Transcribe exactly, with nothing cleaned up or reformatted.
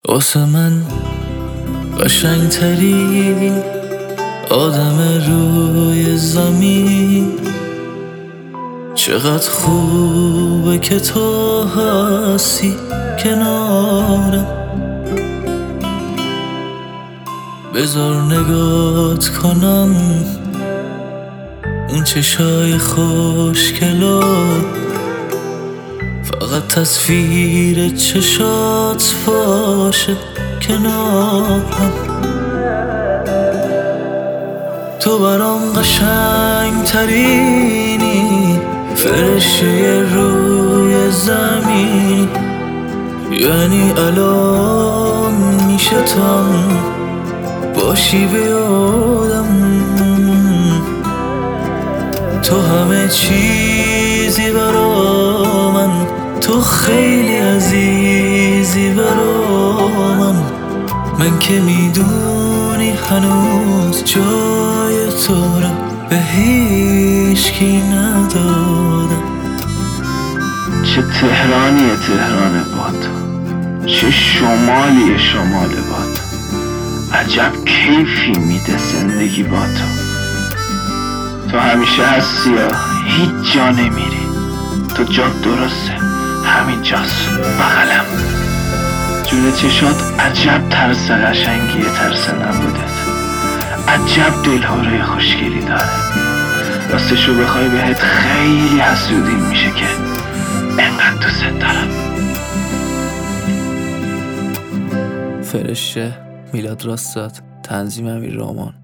واسه من قشنگتری آدم روی زمین. چقدر خوبه که تو هستی کنارم. بذار نگات کنم اون چشای خوشگلو، فقط تصویر چشات باشه کنارم. تو برام قشنگ ترینی، فرشته روی زمین. یعنی الان میشه تو باشی به یادم. تو همه چیزی برا من، تو خیلی عزیزی برا من. من که میدونی هنوز جای تو رو به هیچکی ندادم. چه تهرانی تهران با تو، چه شمالی شمال با تو. عجب کیفی میده زندگی با تو. تو همیشه هستی یا هیچ جا نمیری. تو جا درسته، همین جاست بغلم. جون چشات عجب ترس قشنگیه، ترس نبودت. عجب دلهوره خوشگلی داره. راستشو بخوای بهت خیلی حسودی میشه که انقدر دوست دارم. فرشته، میلاد راستاد، تنظیم امیر رامان.